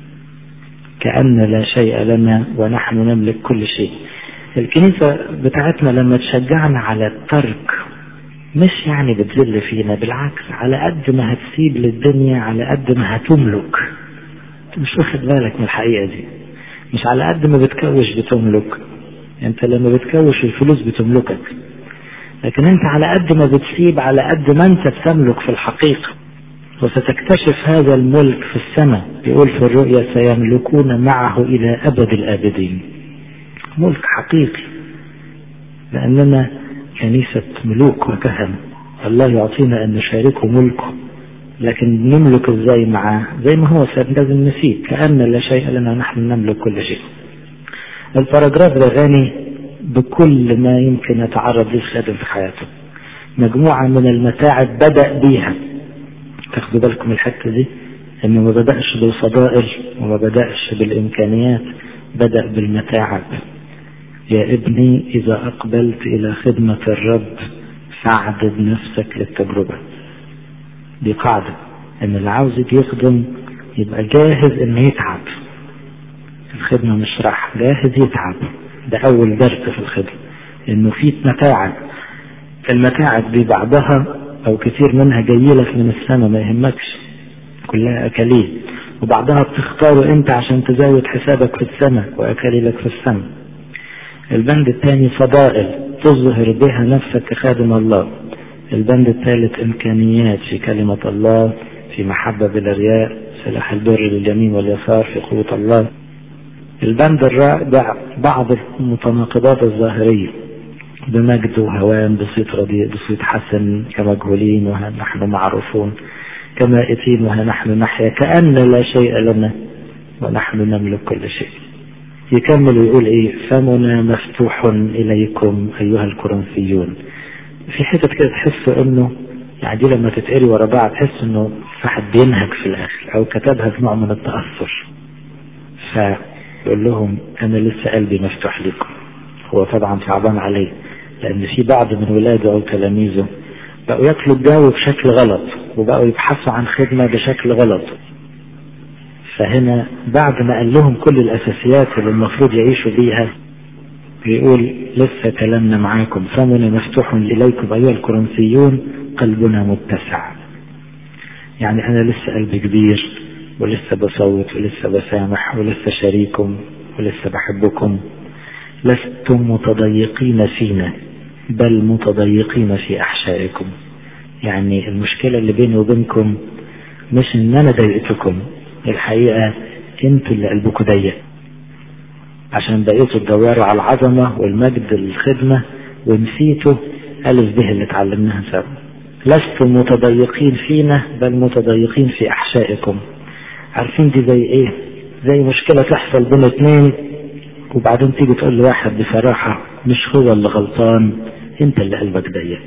كأن لا شيء لنا ونحن نملك كل شيء. الكنيسة بتاعتنا لما تشجعنا على الترك مش يعني بتذل فينا، بالعكس، على قد ما هتسيب للدنيا على قد ما هتملك. مش واخد بالك من الحقيقة دي؟ مش على قد ما بتكوش بتملك، انت لما بتكوش الفلوس بتملكك، لكن انت على قد ما بتسيب على قد ما انت بتملك في الحقيقة. وستكتشف هذا الملك في السماء. يقول في الرؤيا: سيملكون معه إلى أبد الآبدين. ملك حقيقي، لأننا كنيسة ملوك وكهنة. الله يعطينا أن نشاركه ملكه، لكن نملك ازاي معاه؟ زي ما هو لازم نسيب، كأن لا شيء لنا نحن نملك كل شيء. الباراجراف ده غني بكل ما يمكن يتعرض له الخادم في حياته. مجموعة من المتاعب بدأ بيها. تاخدوا بالكم الحتة دي، انه ما بدأش بالفضائل وما بدأش بالامكانيات، بدأ بالمتاعب. يا ابني اذا اقبلت الى خدمة الرب فاعدد نفسك للتجربة. دي قاعدة، ان اللي عاوز يخدم يبقى جاهز انه يتعب. الخدمة مش راح، جاهز يتعب. ده اول درس في الخدمة، انه في متاعب. المتاعب دي بعضها او كتير منها جايلك من السماء ما يهمكش، كلها اكاليل، وبعضها بتختاره انت عشان تزود حسابك في السماء واكاليلك في السماء. البند الثاني فضائل تظهر بها نفسك كخادم الله. البند الثالث امكانيات في كلمة الله، في محبة بلا رياء، سلاح البر لليمين واليسار، في قوة الله. البند الرابع بعض المتناقضات الظاهرية، بمجد وهوان، بصيت رديء، بصيت حسن، كمجهولين وها نحن معروفون، كمائتين وها نحن نحيا، كأن لا شيء لنا ونحن نملك كل شيء. يكمل ويقول ايه: فمنا مفتوح اليكم ايها الكورنثيون. في حتة كده تحس انه يعني دي لما تتقري ورا بعض تحس انه واحد بينهك في الاخر او كتبها في نوع من التأثر. فيقول لهم انا لسه قلبي مفتوح لكم. هو طبعا صعبان عليه، لان في بعض من ولاده او تلاميذه بقوا ياكلوا الجو بشكل غلط، وبقوا يبحثوا عن خدمة بشكل غلط. فهنا بعد ما قال لهم كل الاساسيات اللي المفروض يعيشوا بيها، بيقول لسه كلامنا معاكم. فمنا مفتوح اليكم ايها الكورنثيون قلبنا متسع. يعني انا لسه قلبي كبير، ولسه بصوت، ولسه بسامح، ولسه شريكم، ولسه بحبكم. لستم متضيقين فينا بل متضيقين في احشائكم. يعني المشكلة اللي بيني وبينكم مش ان انا ضايقتكم، الحقيقة انتوا اللي قلبكم ضيق، عشان بقيتوا تدوروا على العظمة والمجد الخدمة ونسيتوا ألف به اللي اتعلمناها سوا. لستم متضيقين فينا بل متضيقين في أحشائكم. عارفين دي زي ايه؟ زي مشكلة تحصل بين اتنين، وبعدين تيجي تقول لواحد بصراحة مش هو اللي غلطان، انت اللي قلبك ضيق.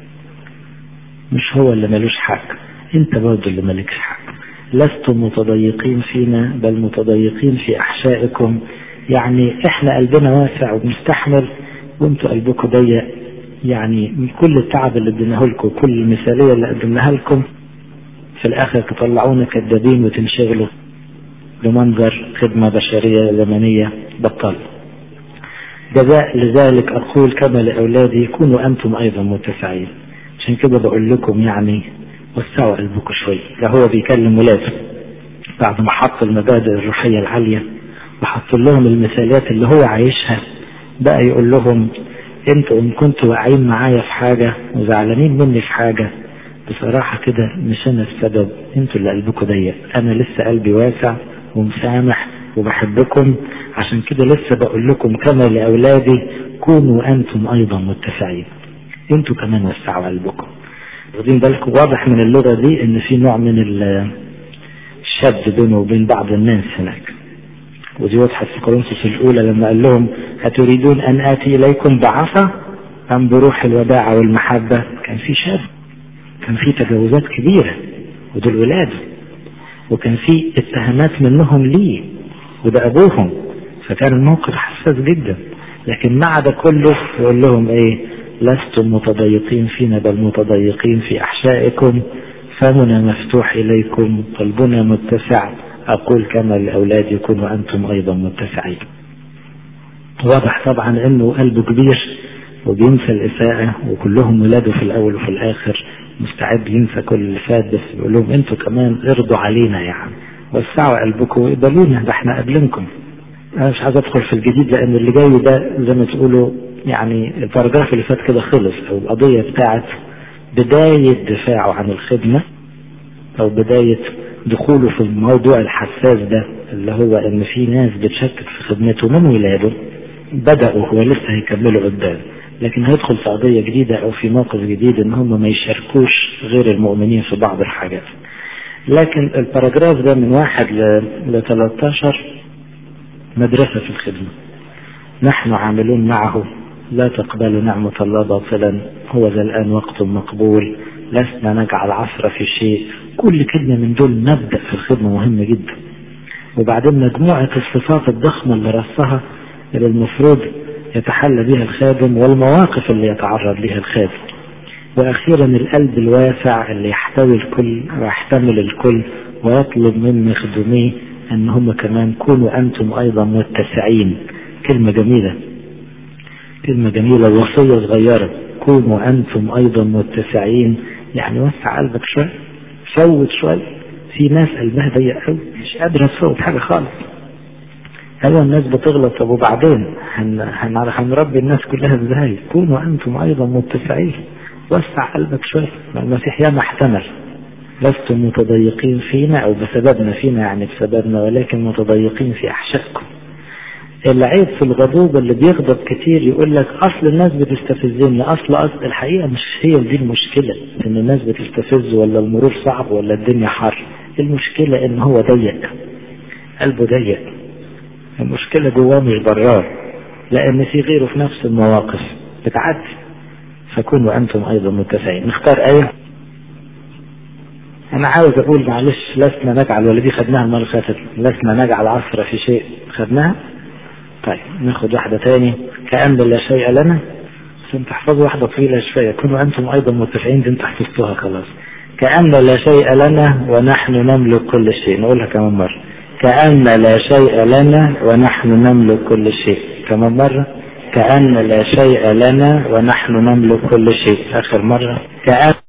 مش هو اللي ملوش حق، انت برضه اللي مالكش حق. لستم متضيقين فينا بل متضيقين في أحشائكم. يعني احنا قلبنا واسع وبنستحمل، وانتوا قلبكم ضيق. يعني من كل التعب اللي اديناه لكم، كل المثالية اللي قدمناها لكم، في الاخر تطلعونا كذابين وتنشغلوا بمنظر خدمة بشرية زمنية بطل. جزاء لذلك اقول كما لاولادي كونوا انتم ايضا متسعين. عشان كده بقول لكم يعني وسعوا قلبكم شوي. ده هو بيكلم ولاده بعد ما حط المبادئ الروحية العالية وحط لهم المثاليات اللي هو عايشها، بقى يقول لهم انتوا ان كنتوا واقعين معايا في حاجة وزعلانين مني في حاجة، بصراحة كده مش أنا السبب، أنتوا اللي قلبكم ضيق، أنا لسه قلبي واسع ومسامح وبحبكم، عشان كده لسه بقول لكم كما لأولادي كونوا أنتم أيضا متسعين. أنتوا كمان وسعوا قلبكم. واخدين بالكم؟ واضح من اللغة دي إن في نوع من الشد بينه وبين بعض الناس هناك، ودي واضحة في كورنثوس الأولى لما قال لهم أتريدون أن آتي إليكم بعصا أم بروح الوداعة والمحبة؟ كان في شد، كان في تجاوزات كبيرة، ودول ولاده، وكان في اتهامات منهم ليه، وده أبوهم، فكان الموقف حساس جدا. لكن مع ده كله يقول لهم إيه؟ لستم متضيقين فينا بل متضيقين في أحشائكم، فمنا مفتوح إليكم، قلبنا متسع، أقول كما لأولادي يكونوا أنتم أيضا متسعين. واضح طبعا أنه قلبه كبير وبينسى الإساءة، وكلهم ولاده في الأول وفي الآخر، مستعد ينسى كل اللي فات، بس يقول لهم أنتوا كمان ارضوا علينا يعني، وسعوا قلبكم وقبلونا، ده احنا قبلنكم. أنا مش عايز أدخل في الجديد لأن اللي جاي ده زي ما تقولوا يعني الباراجراف اللي فات كده خلص، أو القضية بتاعت بداية دفاعه عن الخدمة أو بداية دخوله في الموضوع الحساس ده اللي هو إن في ناس بتشكك في خدمته من ولاده. بدأوا هو لسه هيكملوا قدام، لكن هيدخل في قضية جديدة أو في موقف جديد إن هم ما يشاركوش غير المؤمنين في بعض الحاجات. لكن الباراجراف ده من واحد ل ثلاثة عشر مدرسة في الخدمة. نحن عاملون معه، لا تقبلوا نعمة الله باطلا، هو ذا الآن وقت مقبول، لسنا نجعل عصر في شيء. كل كلمة من دول مبدأ في الخدمة مهمة جدا. وبعدين مجموعة الصفات الضخمة اللي رصها اللي المفروض يتحلى بها الخادم، والمواقف اللي يتعرض لها الخادم، وأخيرا القلب الواسع اللي يحتوي الكل ويحتمل الكل، ويطلب من مخدوميه أن هم كمان كونوا أنتم أيضا متسعين. كلمة جميلة، كلمة جميلة، وصية صغيرة، كونوا أنتم أيضا متسعين، يعني وسع قلبك شوية، فوت شوية. في ناس قلبها ضيق قوي مش قادرة تفوت حاجة خالص. أيوة الناس بتغلط، طب وبعدين هنربي الناس كلها ازاي؟ كونوا أنتم أيضا متسعين، وسع قلبك شوية. المسيح ياما احتمل، لستم متضيقين فينا أو بسببنا، فينا يعني بسببنا، ولكن متضيقين في أحشائكم. العيب في الغضوب اللي بيغضب كتير يقول لك أصل الناس بتستفزني، أصل أصل الحقيقة مش هي دي المشكلة إن الناس بتستفز ولا المرور صعب ولا الدنيا حر. المشكلة إن هو ضيق، قلبه ضيق. المشكلة جواه مش براه، لأن في غيره في نفس المواقف بتعدي. فكونوا أنتم أيضا متسعين. نختار آية. أنا عاوز أقول معلش، لسنا نجعل، ولا دي خدناها المرة اللي فاتت، لسنا نجعل عصر في شيء، خدناها. طيب ناخد واحدة تاني، كأن لا شيء لنا، عشان تحفظوا واحدة طويلة شوية. كونوا أنتم أيضا متسعين دي انت حفظتوها خلاص. كأن لا شيء لنا ونحن نملك كل شيء. نقولها كمان مرة، كأن لا شيء لنا ونحن نملك كل شيء. كمان مرة، كأن لا شيء لنا ونحن نملك كل شيء. آخر مرة، كأن